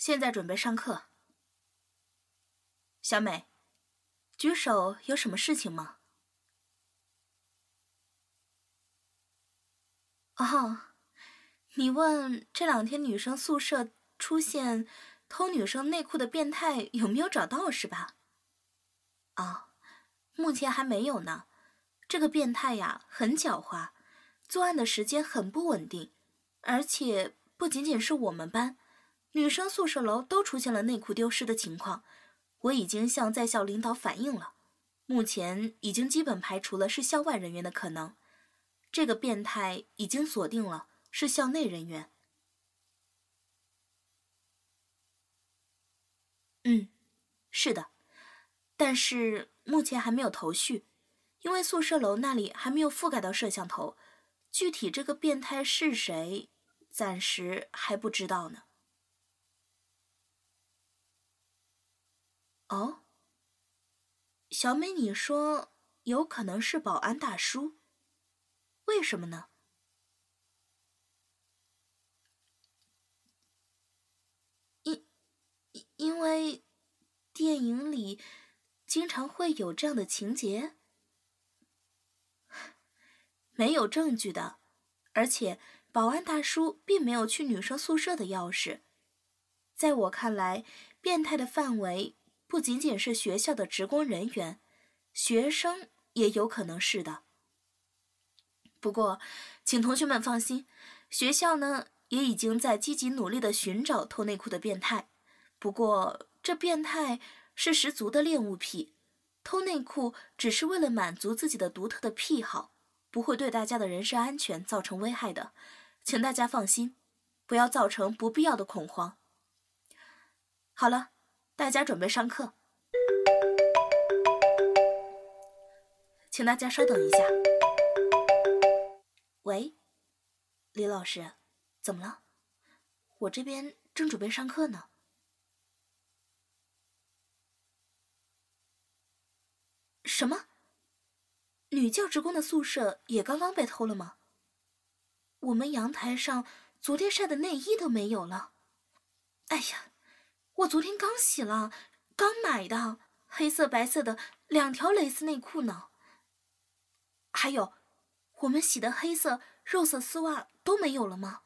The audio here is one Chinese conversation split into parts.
现在准备上课。小美，举手，有什么事情吗？哦，你问这2天女生宿舍出现偷女生内裤的变态有没有找到是吧？哦，目前还没有呢。这个变态呀，很狡猾，作案的时间很不稳定，而且不仅仅是我们班，女生宿舍楼都出现了内裤丢失的情况。我已经向在校领导反映了，目前已经基本排除了是校外人员的可能。这个变态已经锁定了是校内人员。是的，但是目前还没有头绪，因为宿舍楼那里还没有覆盖到摄像头，具体这个变态是谁，暂时还不知道呢。哦，小美，你说有可能是保安大叔，为什么呢？因为电影里经常会有这样的情节。没有证据的，而且保安大叔并没有去女生宿舍的钥匙。在我看来，变态的范围不仅仅是学校的职工人员，学生也有可能是的。不过，请同学们放心，学校呢也已经在积极努力地寻找偷内裤的变态。不过，这变态是十足的恋物癖，偷内裤只是为了满足自己的独特的癖好，不会对大家的人身安全造成危害的，请大家放心，不要造成不必要的恐慌。好了，大家准备上课，请大家稍等一下。喂，李老师，怎么了？我这边正准备上课呢。什么？女教职工的宿舍也刚刚被偷了吗？我们阳台上昨天晒的内衣都没有了。哎呀，我昨天刚洗了，刚买的，黑色白色的2条蕾丝内裤呢。还有，我们洗的黑色肉色丝袜都没有了吗？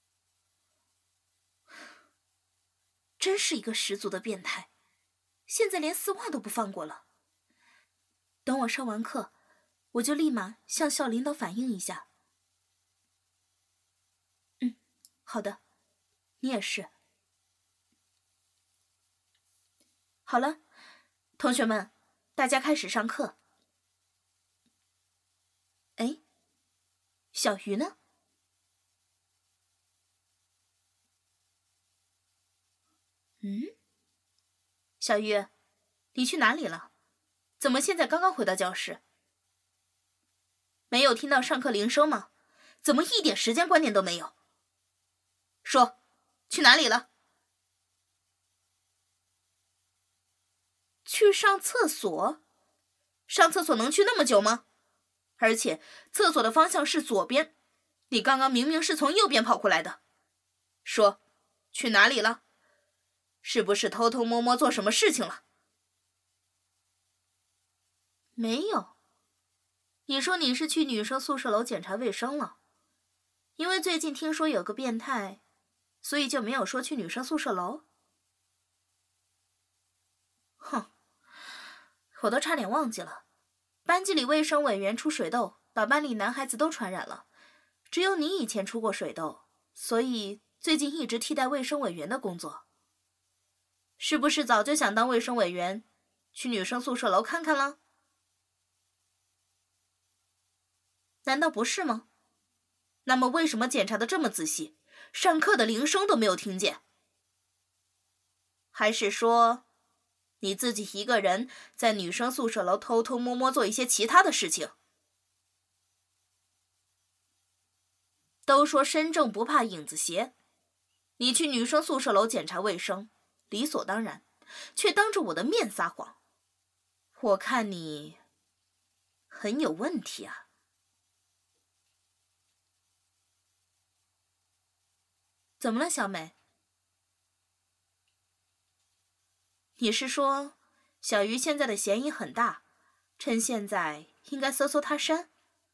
真是一个十足的变态，现在连丝袜都不放过了。等我上完课，我就立马向校领导反映一下。好的，你也是。好了，同学们，大家开始上课。哎，小鱼呢？小鱼，你去哪里了？怎么现在刚刚回到教室？没有听到上课铃声吗？怎么一点时间观念都没有？说，去哪里了？去上厕所？上厕所能去那么久吗？而且厕所的方向是左边，你刚刚明明是从右边跑过来的。说，去哪里了？是不是偷偷摸摸做什么事情了？没有。你说你是去女生宿舍楼检查卫生了，因为最近听说有个变态，所以就没有说去女生宿舍楼？哼，我都差点忘记了，班级里卫生委员出水痘，把班里男孩子都传染了，只有你以前出过水痘，所以最近一直替代卫生委员的工作。是不是早就想当卫生委员，去女生宿舍楼看看了？难道不是吗？那么为什么检查的这么仔细，上课的铃声都没有听见？还是说，你自己一个人在女生宿舍楼偷偷摸摸做一些其他的事情？都说身正不怕影子斜，你去女生宿舍楼检查卫生，理所当然，却当着我的面撒谎，我看你很有问题啊。怎么了，小美？ 你是说，小鱼现在的嫌疑很大，趁现在应该搜搜他身？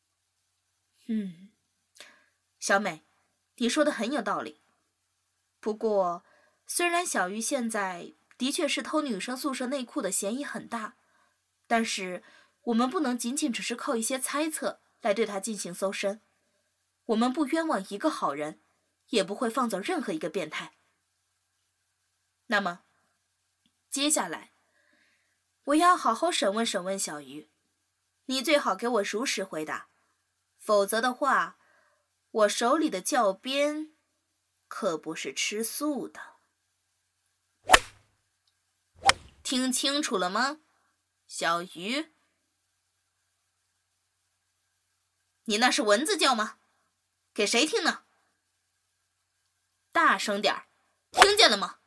小美，你说的很有道理。不过，虽然小鱼现在的确是偷女生宿舍内裤的嫌疑很大，但是我们不能仅仅只是靠一些猜测来对他进行搜身。我们不冤枉一个好人，也不会放走任何一个变态。那么，接下来，我要好好审问审问小鱼，你最好给我如实回答，否则的话，我手里的教鞭可不是吃素的。听清楚了吗，小鱼？你那是蚊子叫吗？给谁听呢？大声点儿，听见了吗？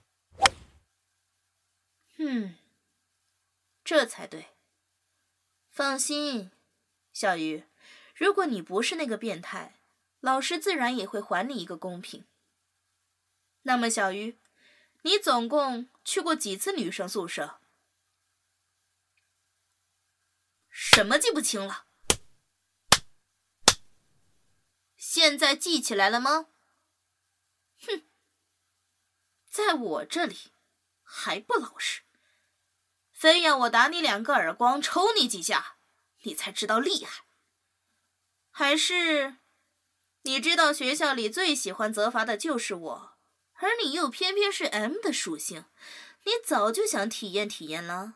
这才对。放心，小鱼，如果你不是那个变态，老师自然也会还你一个公平。那么小鱼，你总共去过几次女生宿舍？什么记不清了？现在记起来了吗？在我这里还不老实，非要我打你2个耳光，抽你几下，你才知道厉害。还是你知道学校里最喜欢责罚的就是我，而你又偏偏是 M 的属性，你早就想体验体验了。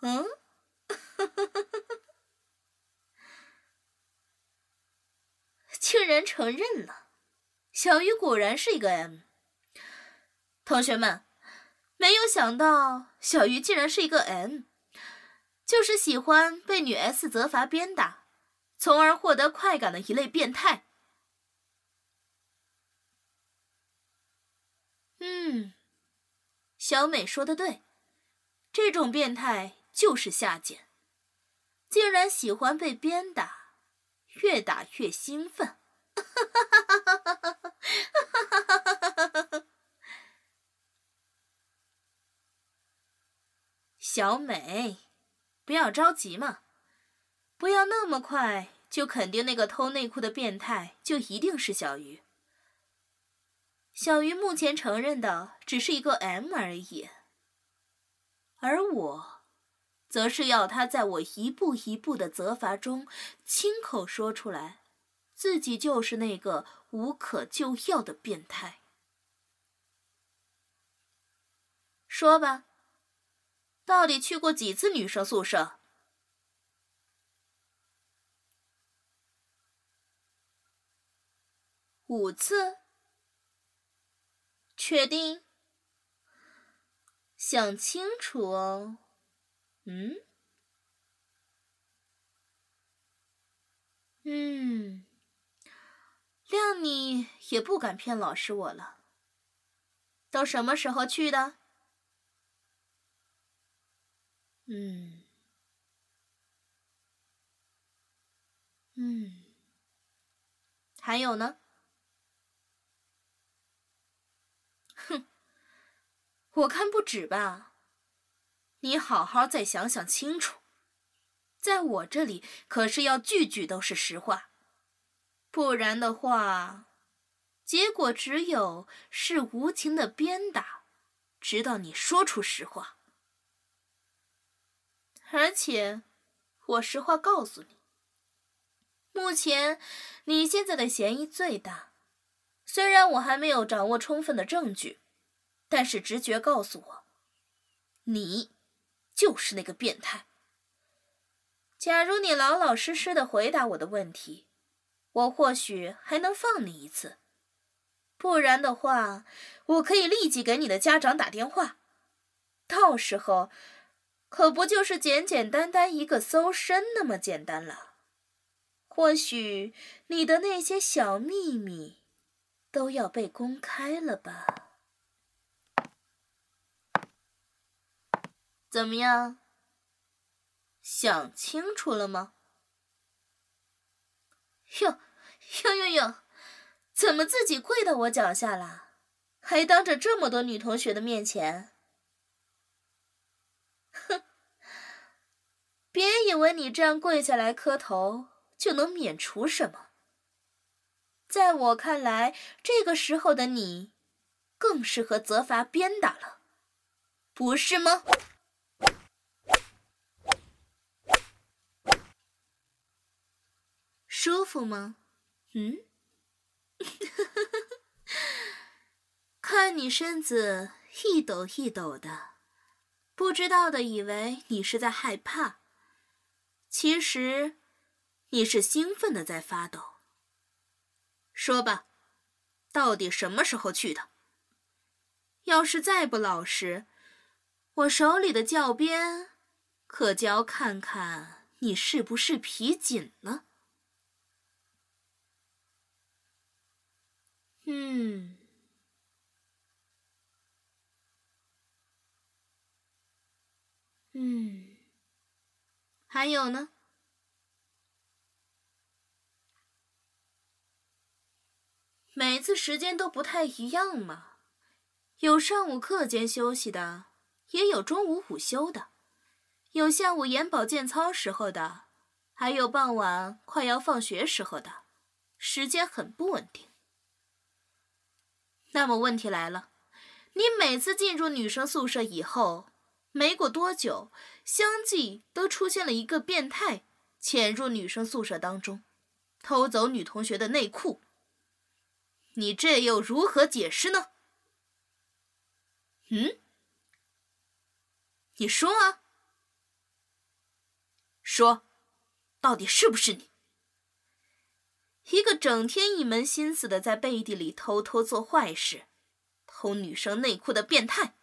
竟然承认了，小鱼果然是一个 M。同学们，没有想到小鱼竟然是一个 M， 就是喜欢被女 S 责罚鞭打，从而获得快感的一类变态。小美说的对，这种变态就是下贱，竟然喜欢被鞭打，越打越兴奋。小美，不要着急嘛，不要那么快就肯定那个偷内裤的变态就一定是小鱼。小鱼目前承认的只是一个 M 而已，而我则是要他在我一步一步的责罚中亲口说出来，自己就是那个无可救药的变态。说吧，到底去过几次女生宿舍？5次？确定？想清楚哦。谅你也不敢骗老师我了。都什么时候去的？还有呢？我看不止吧。你好好再想想清楚，在我这里可是要句句都是实话，不然的话，结果只有是无情的鞭打，直到你说出实话。而且，我实话告诉你，目前你现在的嫌疑最大。虽然我还没有掌握充分的证据，但是直觉告诉我，你就是那个变态。假如你老老实实的回答我的问题，我或许还能放你一次。不然的话，我可以立即给你的家长打电话，到时候可不就是简简单单一个搜身那么简单了。或许你的那些小秘密都要被公开了吧？怎么样？想清楚了吗？哟，怎么自己跪到我脚下了？还当着这么多女同学的面前？ 以为你这样跪下来磕头就能免除什么？在我看来，这个时候的你更适合责罚鞭打了，不是吗？舒服吗？看你身子一抖一抖的，不知道的以为你是在害怕，其实你是兴奋的在发抖。说吧，到底什么时候去的？要是再不老实，我手里的教鞭可就要看看你是不是皮紧了。还有呢？每次时间都不太一样嘛，有上午课间休息的，也有中午午休的，有下午演保健操时候的，还有傍晚快要放学时候的，时间很不稳定。那么问题来了，你每次进入女生宿舍以后，没过多久，相继都出现了一个变态潜入女生宿舍当中，偷走女同学的内裤。你这又如何解释呢？你说啊，说，到底是不是你？一个整天一门心思的在背地里偷偷做坏事，偷女生内裤的变态，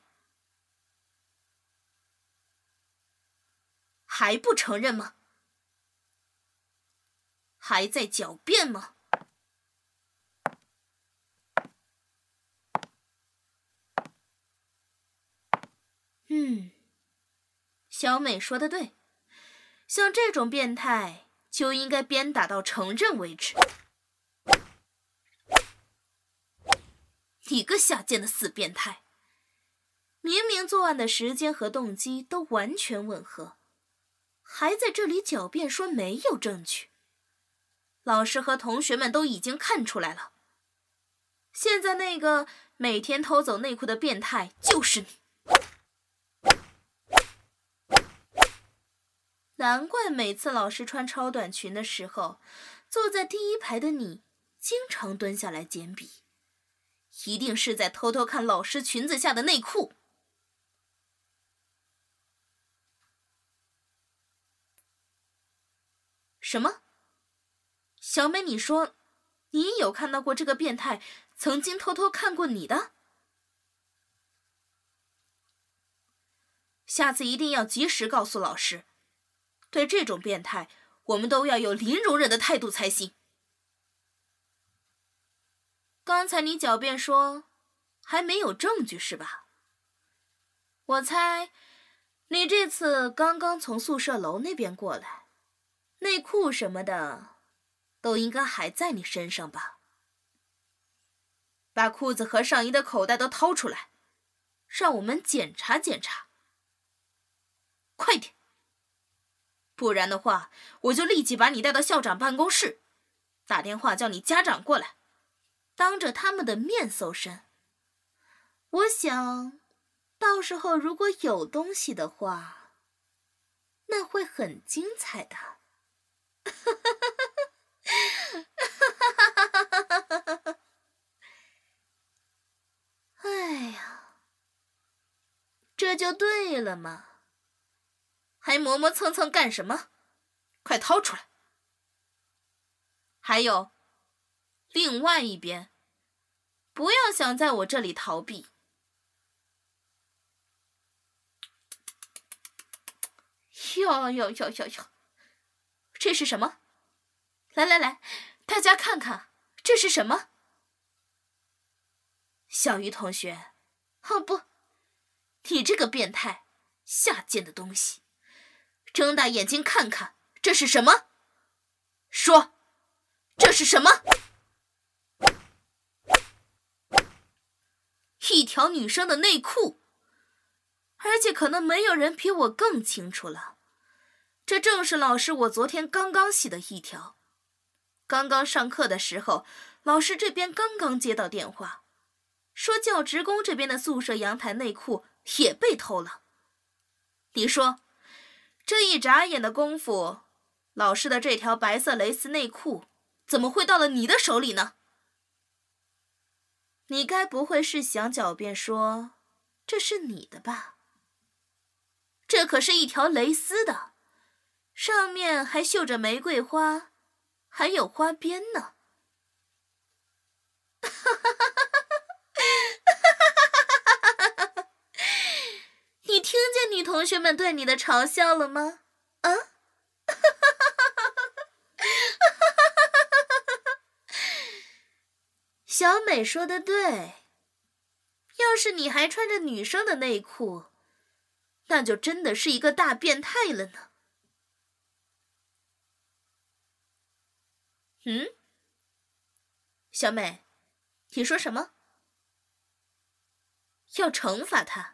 还不承认吗？还在狡辩吗？小美说的对，像这种变态就应该鞭打到承认为止。你个下贱的死变态，明明作案的时间和动机都完全吻合，还在这里狡辩说没有证据。老师和同学们都已经看出来了，现在那个每天偷走内裤的变态就是你。难怪每次老师穿超短裙的时候，坐在第一排的你经常蹲下来捡笔，一定是在偷偷看老师裙子下的内裤。什么？小美，你说你有看到过这个变态曾经偷偷看过你的？下次一定要及时告诉老师，对这种变态，我们都要有零容忍的态度才行。刚才你狡辩说还没有证据是吧？我猜你这次刚刚从宿舍楼那边过来，内裤什么的都应该还在你身上吧？把裤子和上衣的口袋都掏出来，让我们检查检查。快点！不然的话，我就立即把你带到校长办公室，打电话叫你家长过来，当着他们的面搜身。我想，到时候如果有东西的话，那会很精彩的。哎呀，这就对了嘛。还磨磨蹭蹭干什么？快掏出来！还有，另外一边，不要想在我这里逃避。哟，这是什么？来，大家看看，这是什么？小鱼同学，哦不，你这个变态，下贱的东西！睁大眼睛看看，这是什么？说，这是什么？一条女生的内裤，而且可能没有人比我更清楚了。 这正是老师我昨天刚刚洗的一条。刚刚上课的时候，老师这边刚刚接到电话，说教职工这边的宿舍阳台内裤也被偷了。你说，这一眨眼的功夫，老师的这条白色蕾丝内裤怎么会到了你的手里呢？你该不会是想狡辩说这是你的吧？这可是一条蕾丝的，上面还绣着玫瑰花，还有花边呢。你听见女同学们对你的嘲笑了吗？啊？小美说的对，要是你还穿着女生的内裤，那就真的是一个大变态了呢。小美，你说什么？要惩罚他？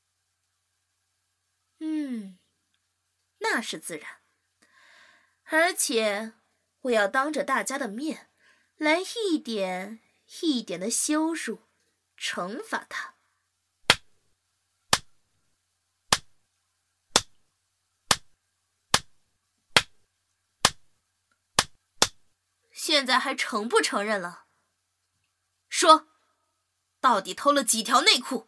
那是自然，而且我要当着大家的面来一点一点的羞辱、惩罚他。现在还承不承认了？说，到底偷了几条内裤？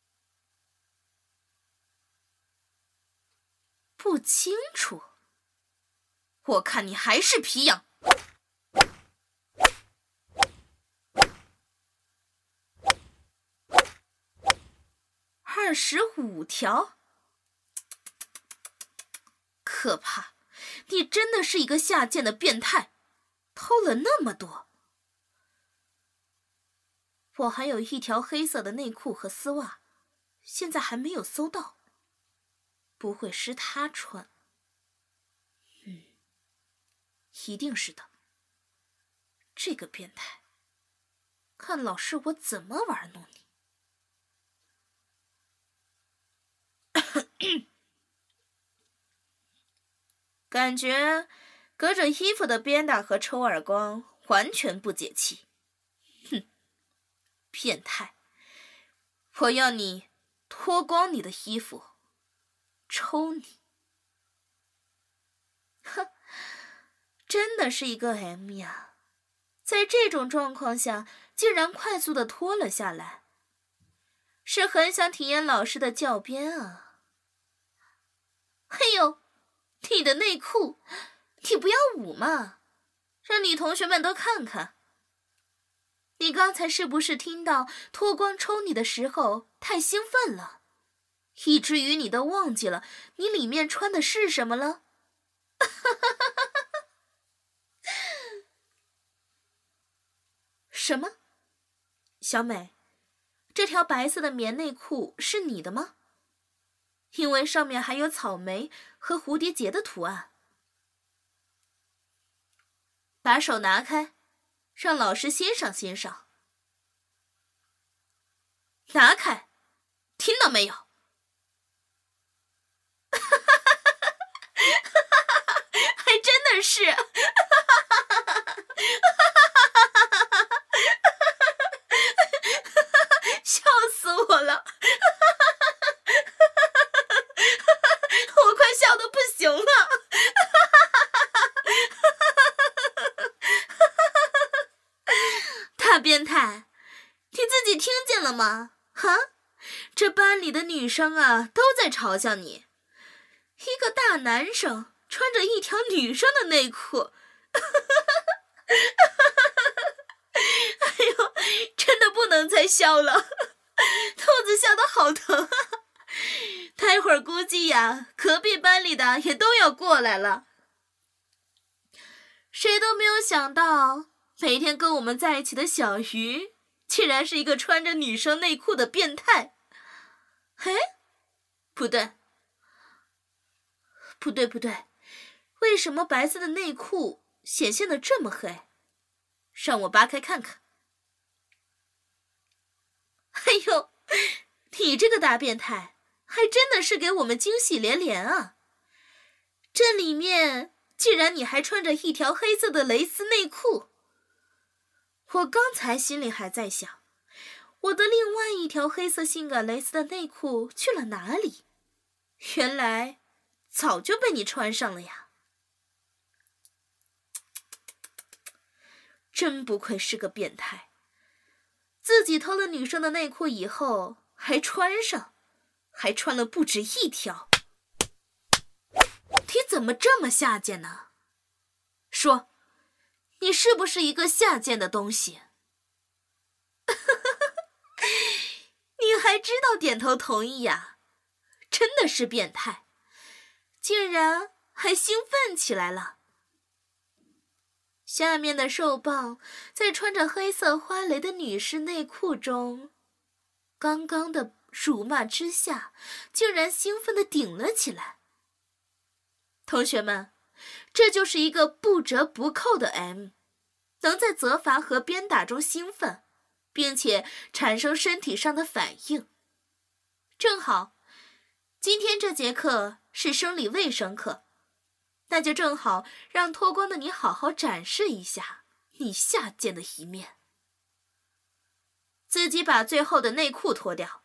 不清楚，我看你还是皮痒。25条，可怕！你真的是一个下贱的变态，偷了那么多。我还有一条黑色的内裤和丝袜，现在还没有搜到。不会是他穿？一定是的。这个变态，看老师我怎么玩弄你。感觉隔着衣服的鞭打和抽耳光完全不解气。变态！我要你脱光你的衣服，抽你。哼，真的是一个 M 呀，在这种状况下竟然快速地脱了下来，是很想体验老师的教鞭啊。嘿呦，你的内裤，你不要捂嘛，让女同学们都看看。你刚才是不是听到脱光抽你的时候太兴奋了，以至于你都忘记了你里面穿的是什么了？什么？小美，这条白色的棉内裤是你的吗？因为上面还有草莓和蝴蝶结的图案。把手拿开，让老师欣赏欣赏。拿开，听到没有？还真的是。笑死我了。我快笑得不行了。大变态，你自己听见了吗？哈，这班里的女生啊都在嘲笑你，一个大男生穿着一条女生的内裤。哎呦，真的不能再笑了，肚子笑得好疼啊！待会儿估计呀，隔壁班里的也都要过来了。谁都没有想到，每天跟我们在一起的小鱼，竟然是一个穿着女生内裤的变态。哎，不对，为什么白色的内裤显现得这么黑？让我扒开看看。哎呦，你这个大变态，还真的是给我们惊喜连连啊！ 这里面竟然你还穿着一条黑色的蕾丝内裤。我刚才心里还在想，我的另外一条黑色性感蕾丝的内裤去了哪里？原来早就被你穿上了呀！真不愧是个变态，自己偷了女生的内裤以后还穿上，还穿了不止一条。你怎么这么下贱呢？说，你是不是一个下贱的东西？你还知道点头同意呀？真的是变态，竟然还兴奋起来了。下面的兽棒在穿着黑色花蕾的女士内裤中，刚刚的辱骂之下，竟然兴奋地顶了起来。同学们，这就是一个不折不扣的 M， 能在责罚和鞭打中兴奋，并且产生身体上的反应。正好，今天这节课是生理卫生课，那就正好让脱光的你好好展示一下你下贱的一面。自己把最后的内裤脱掉。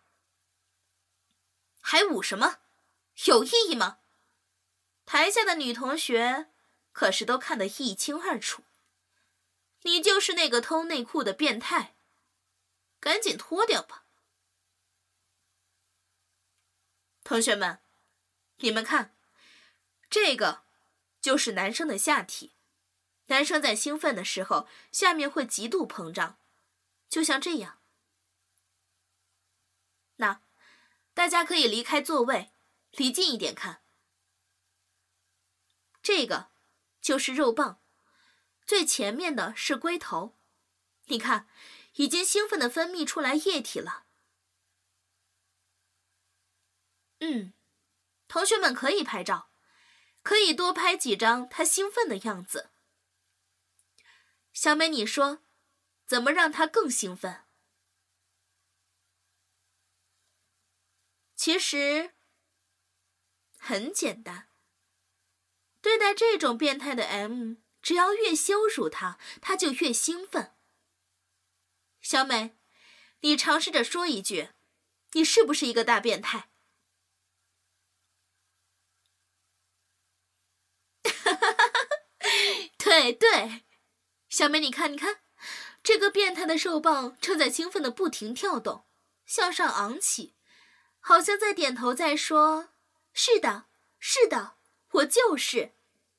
还捂什么？有意义吗？台下的女同学可是都看得一清二楚，你就是那个偷内裤的变态，赶紧脱掉吧。同学们，你们看，这个就是男生的下体。男生在兴奋的时候，下面会极度膨胀，就像这样。那大家可以离开座位，离近一点看。这个就是肉棒，最前面的是龟头，你看，已经兴奋地分泌出来液体了。同学们可以拍照，可以多拍几张他兴奋的样子。小美，你说，怎么让他更兴奋？其实很简单，对待这种变态的 M， 只要越羞辱他，他就越兴奋。小美，你尝试着说一句，你是不是一个大变态？对，小美，你看，这个变态的兽棒正在兴奋地不停跳动，向上昂起，好像在点头在说，是的，我就是。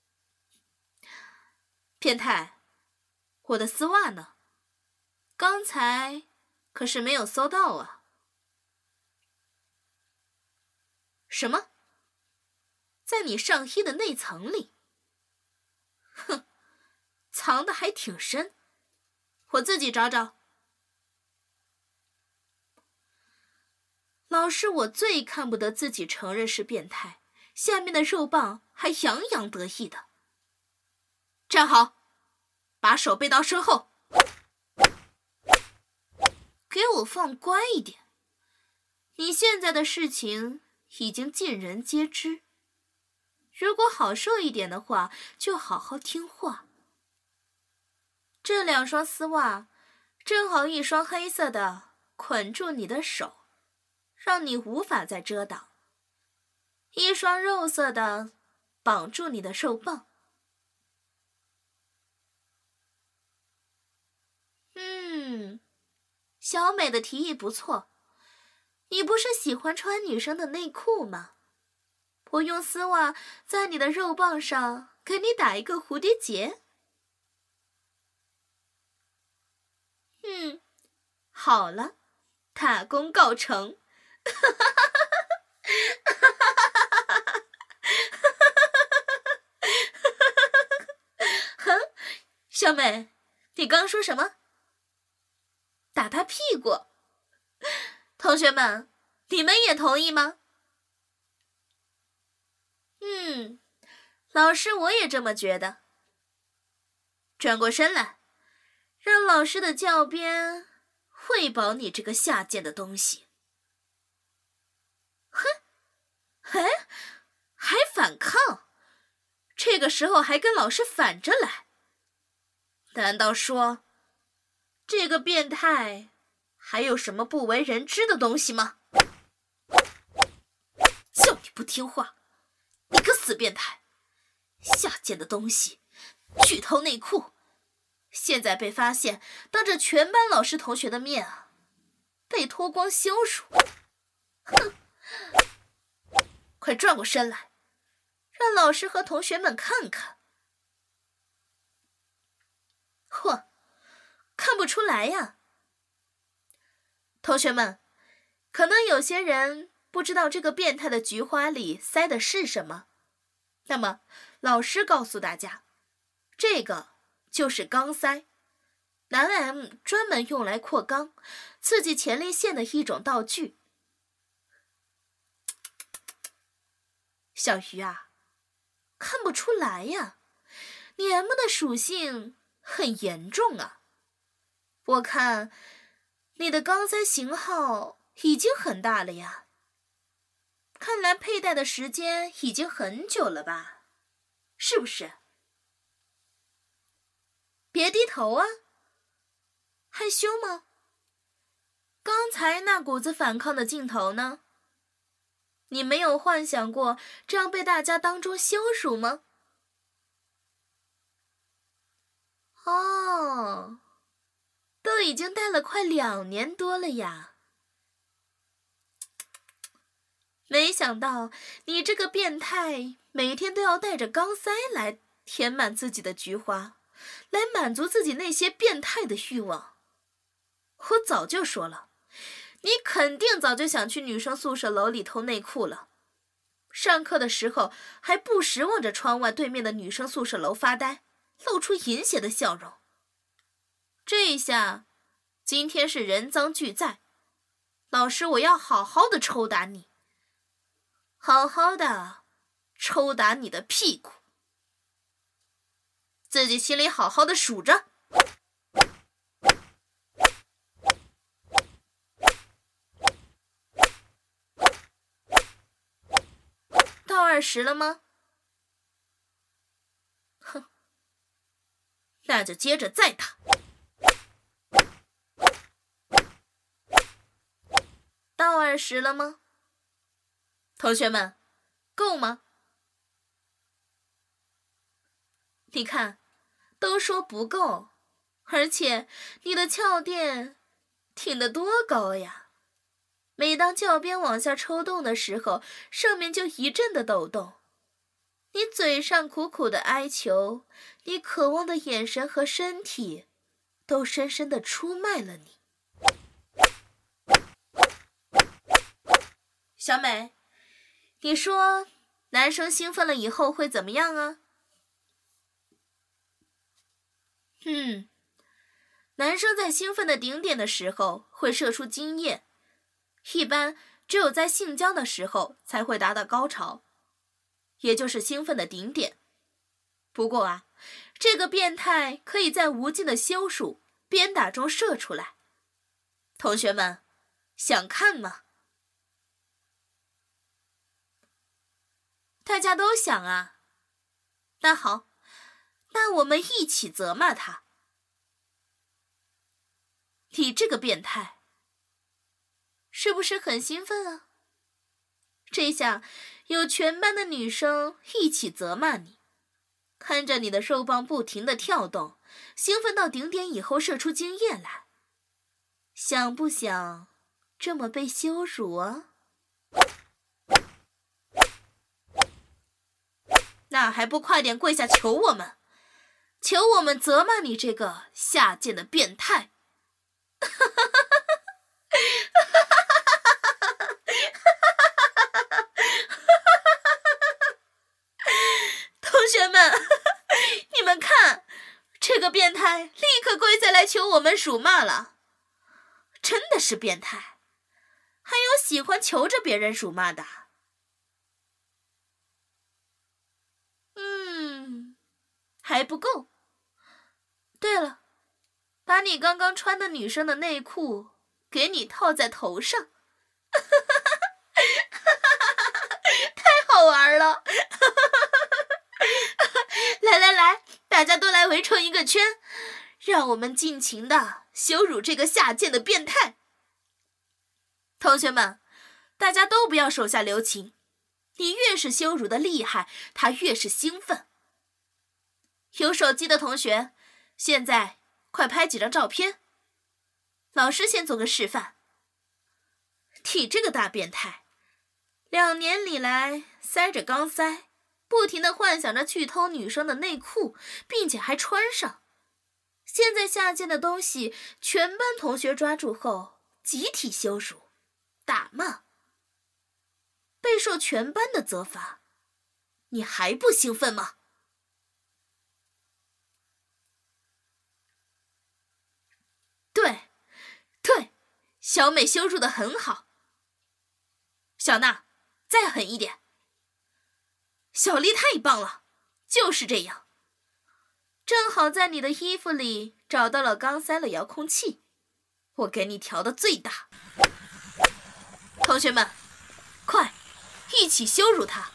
变态，我的丝袜呢？刚才可是没有搜到啊。什么？在你上衣的内层里？哼，藏得还挺深，我自己找找。老师，我最看不得自己承认是变态，下面的肉棒还洋洋得意的。站好，把手背到身后，给我放乖一点。你现在的事情已经尽人皆知，如果好受一点的话，就好好听话。这2双丝袜，正好一双黑色的捆住你的手，让你无法再遮挡；一双肉色的绑住你的肉棒。小美的提议不错。你不是喜欢穿女生的内裤吗？我用丝袜在你的肉棒上给你打一个蝴蝶结。好了，大功告成。小美，你刚说什么？打他屁股。同学们，你们也同意吗？老师，我也这么觉得。转过身来，让老师的教鞭喂饱你这个下贱的东西。哼，还反抗？ 这个时候还跟老师反着来？难道说这个变态还有什么不为人知的东西吗？叫你不听话，你个死变态，下贱的东西，去偷内裤，现在被发现，当着全班老师同学的面啊，被脱光羞辱。哼，快转过身来，让老师和同学们看看。嚯，看不出来呀。同学们，可能有些人不知道这个变态的菊花里塞的是什么，那么老师告诉大家，这个就是钢塞，男 M 专门用来扩肛、刺激前列腺的一种道具。小鱼啊，看不出来呀，你 M 的属性很严重啊。我看你的钢塞型号已经很大了呀，看来佩戴的时间已经很久了吧，是不是？别低头啊，害羞吗？刚才那股子反抗的劲头呢？你没有幻想过这样被大家当作羞辱吗？哦，都已经戴了快2年多了呀。没想到你这个变态每天都要带着钢塞来填满自己的菊花，来满足自己那些变态的欲望。我早就说了，你肯定早就想去女生宿舍楼里偷内裤了。上课的时候还不时望着窗外对面的女生宿舍楼发呆，露出淫邪的笑容。这一下，今天是人赃俱在，老师我要好好的抽打你，好好的抽打你的屁股，自己心里好好的数着。到20了吗？哼，那就接着再打。到20了吗？同学们，够吗？你看，都说不够，而且你的翘垫挺得多高呀！每当教鞭往下抽动的时候，上面就一阵的抖动。你嘴上苦苦的哀求，你渴望的眼神和身体，都深深的出卖了你。小美，你说男生兴奋了以后会怎么样啊？男生在兴奋的顶点的时候会射出精液，一般只有在性交的时候才会达到高潮，也就是兴奋的顶点。不过啊，这个变态可以在无尽的羞辱、鞭打中射出来。同学们，想看吗？大家都想啊。那好，那我们一起责骂他。你这个变态，是不是很兴奋啊？这下有全班的女生一起责骂你，看着你的肉棒不停地跳动，兴奋到顶点以后射出精液来，想不想这么被羞辱啊？那还不快点跪下求我们，求我们责骂你这个下贱的变态！同学们，你们看，这个变态立刻跪下来求我们辱骂了，真的是变态，还有喜欢求着别人辱骂的。还不够。对了，把你刚刚穿的女生的内裤给你套在头上，太好玩了。 大家都来围成一个圈，让我们尽情地羞辱这个下贱的变态。同学们，大家都不要手下留情，你越是羞辱的厉害，他越是兴奋。有手机的同学，现在快拍几张照片。老师先做个示范。你这个大变态，2年里来塞着钢塞，不停地幻想着去偷女生的内裤，并且还穿上。现在下贱的东西，全班同学抓住后，集体羞辱、打骂，备受全班的责罚。你还不兴奋吗？对，小美羞辱得很好。小娜，再狠一点。小丽太棒了，就是这样。正好在你的衣服里找到了钢塞的遥控器，我给你调的最大。同学们，快，一起羞辱他。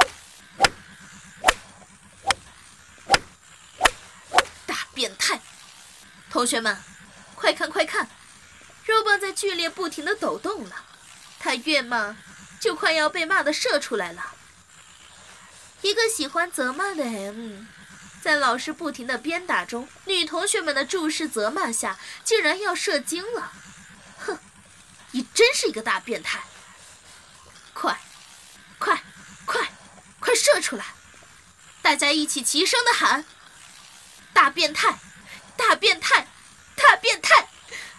大变态！同学们，快看快看，肉棒在剧烈不停地抖动了，他越骂就快要被骂得射出来了。一个喜欢责骂的 M， 在老师不停的鞭打中，女同学们的注视责骂下，竟然要射精了。哼，你真是一个大变态！快射出来！大家一起齐声的喊：大变态！大变态！大变态！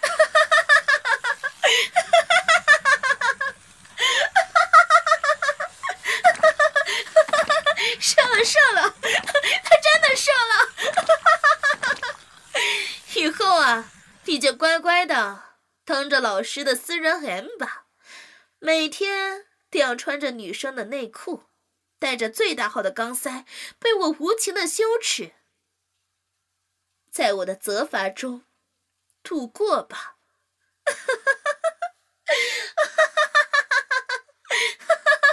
射了，他真的射了！以后啊，你就乖乖的当着老师的私人 M 吧，每天都要穿着女生的内裤，带着最大号的钢塞，被我无情的羞耻，在我的责罚中度过吧。